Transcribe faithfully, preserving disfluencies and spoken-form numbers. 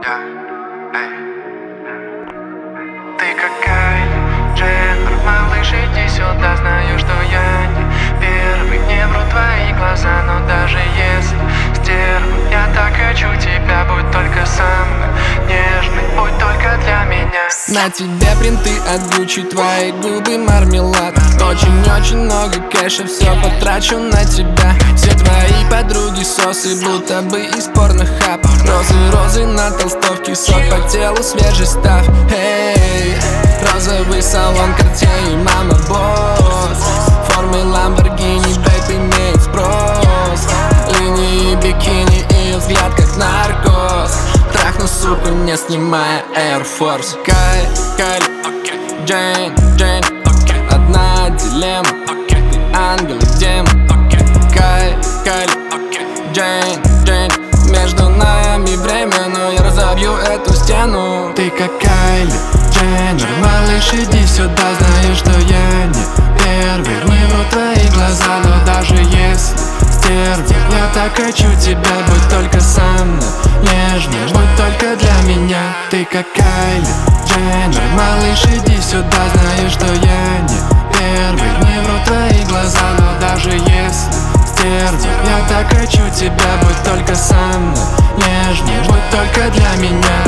Yeah. Эй. Ты какая Дженнер, малыш, иди сюда. Знаю, что я не первый, не вру твои глаза. Но даже если стерва, я так хочу тебя. Будь только со мной нежный, будь только для меня. На тебе принты от Гуччи, твои губы мармелад. Очень-очень много кэша, все потрачу на тебя. Все твои подруги сосы, будто бы из порнохаб. Розы, розы на толстовке, сок по телу, свежий став. Эй, розовый салон, Cartier и мама босс. Формы Lamborghini, бэйб, имеет спрос. Линии бикини и взгляд как наркоз. Трахну суку, не снимая Air Force. Кай, Кай, Джейн, Джейн, одна дилемма. Ты ангел и демон. Кай, Кай, Джейн, Джейн, между нами время, но я разобью эту стену. Ты как Кайли Дженнер, малыш, иди сюда. Знаешь, что я не первый, не вру твои глаза. Но даже если стерва, я так хочу тебя. Будь только со мной нежный, будь только для меня. Ты как Кайли Дженнер, малыш, иди сюда. Знаешь, что я не первый, не вру твои глаза. Но даже если стерва, я так хочу тебя. Будь только со мной нежный, будь только для меня.